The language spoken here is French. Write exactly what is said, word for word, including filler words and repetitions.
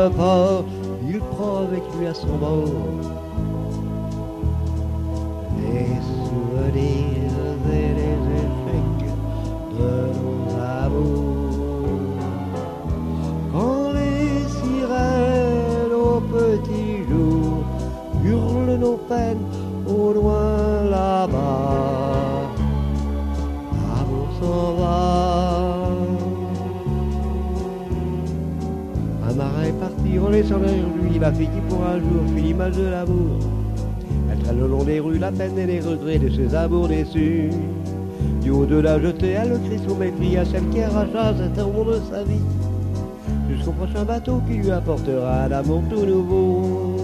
le port, il prend avec lui à son bord les souvenirs et les échecs de nos amours. Quand les sirènes au petit jour hurlent nos peines au loin là-bas, l'amour s'en va. Un marin est parti en laissant derrière lui la fille qui pour un jour fut l'image de l'amour. Elle traîne le long des rues la peine et les regrets de ses amours déçus. Du haut de la jetée, elle crie son mépris à celle qui arracha cet amour de sa vie, jusqu'au prochain bateau qui lui apportera un amour tout nouveau.